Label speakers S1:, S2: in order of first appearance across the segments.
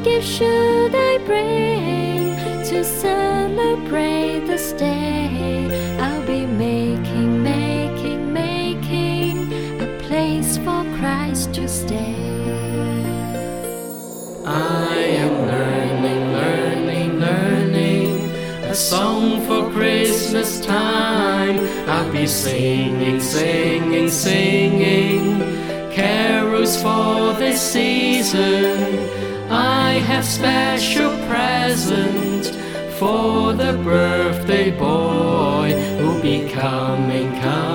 S1: gift should I bring to celebrate this day? I'll be making a place for Christ to stay.
S2: I am learning a song for Christmas time. I'll be singing carols for this season. I have special present for the birthday boy who'll be coming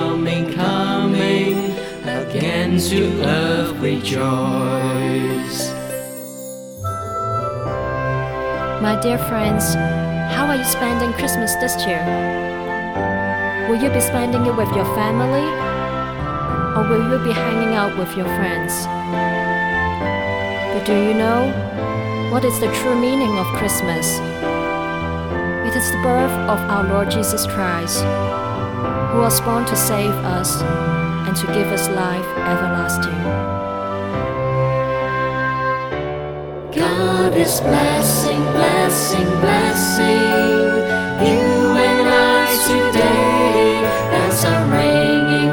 S2: again to earth rejoice.
S1: My dear friends, how are you spending Christmas this year? Will you be spending it with your family? Or will you be hanging out with your friends? But do you know what is the true meaning of Christmas? It is the birth of our Lord Jesus Christ, who was born to save us and to give us life everlasting.
S2: God is blessing you and I today. Bells are ringing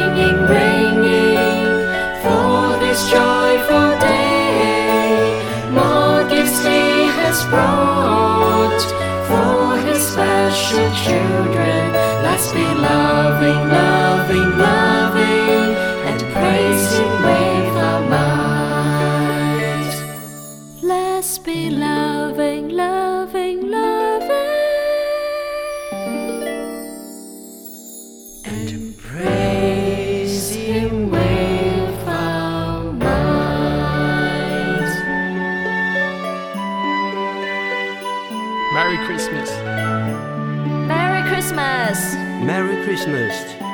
S2: for this joyful day. More gifts He has brought for His special children. Let's be loving and praise Him with our minds.
S1: Let's be loving
S2: and praise Him with our minds.
S3: Merry Christmas.
S1: Merry Christmas!
S4: Merry Christmas.